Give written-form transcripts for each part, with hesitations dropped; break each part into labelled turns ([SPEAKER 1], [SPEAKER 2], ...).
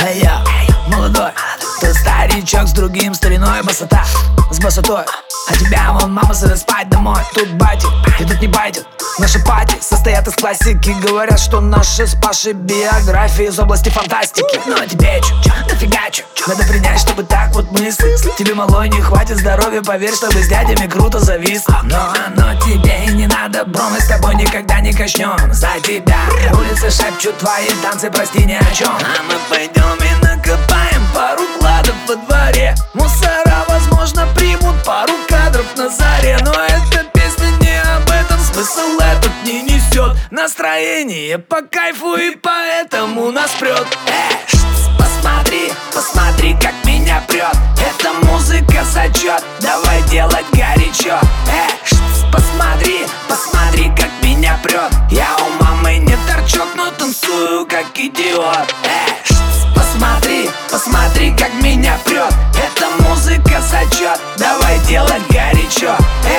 [SPEAKER 1] Эй, я, молодой, ты старичок с другим стариной, басота с басотой. А тебя вон мама зовет спать домой. Тут бати, и тут не байтят. Наши пати состоят из классики. Говорят, что наши с Пашей биографии из области фантастики. Но тебе чё, дофига чё, надо принять, чтобы так вот мыслить. Тебе, малой, не хватит здоровья, поверь, чтобы с дядями круто завис. Но тебе и не надо, бро, мы с тобой никогда не качнем. За тебя улицы шепчут твои танцы, прости, ни о чем. А мы пойдем и накопаем пару кладов во дворе. Мусора, возможно, примут пару кадров на заре. Но эта песня не об этом, смысл этот не несет. Настроение по кайфу, и поэтому нас прет. Посмотри, посмотри, как меня прет. Эта музыка зачет, давай делать горячо. Посмотри, посмотри, как меня прет. Я у мамы не торчок, но танцую как идиот. Посмотри, посмотри, как меня прет. Эта музыка зачет, давай делать горячо.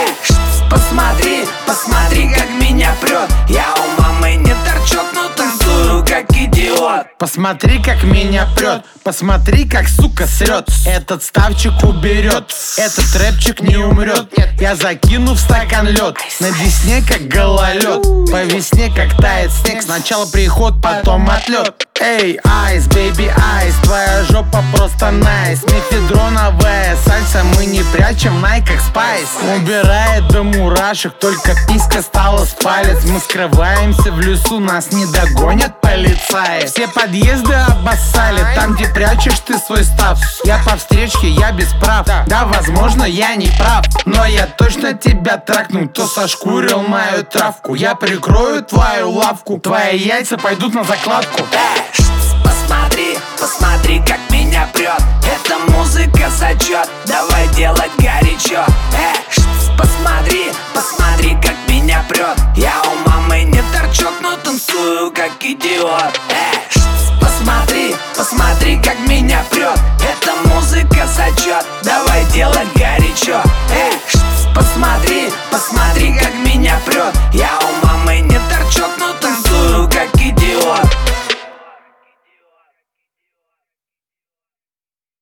[SPEAKER 1] Посмотри, посмотри, как меня прет. Я у мамы не торчок, но танцую как идиот.
[SPEAKER 2] Посмотри, как меня прет, посмотри, как сука срет. Этот ставчик уберет, этот рэпчик не умрет. Я закину в стакан лед, на десне как гололед. По весне как тает снег, сначала приход, потом отлет. Эй, айс, бэйби айс, твоя жопа просто найс. Мефедроновая сальса, мы не прячем в найках спайс. Убирает до мурашек, только писька стала с палец. Мы скрываемся в лесу, нас не догонят полицаи. Все подъезды обоссали, там где прячешь ты свой став. Я по встречке, я без прав. Да, возможно, я не прав, но я точно тебя тракну. Кто сошкурил мою травку, я прикрою твою лавку. Твои яйца пойдут на закладку.
[SPEAKER 1] Посмотри, посмотри, как меня прет. Эта музыка зачет, давай делать горячо. Посмотри, посмотри, как меня прет. Я у мамы не торчок, но танцую как идиот. Посмотри, посмотри, как меня прет. Эта музыка зачет, давай делать горячо. Посмотри, посмотри, как меня прет. Я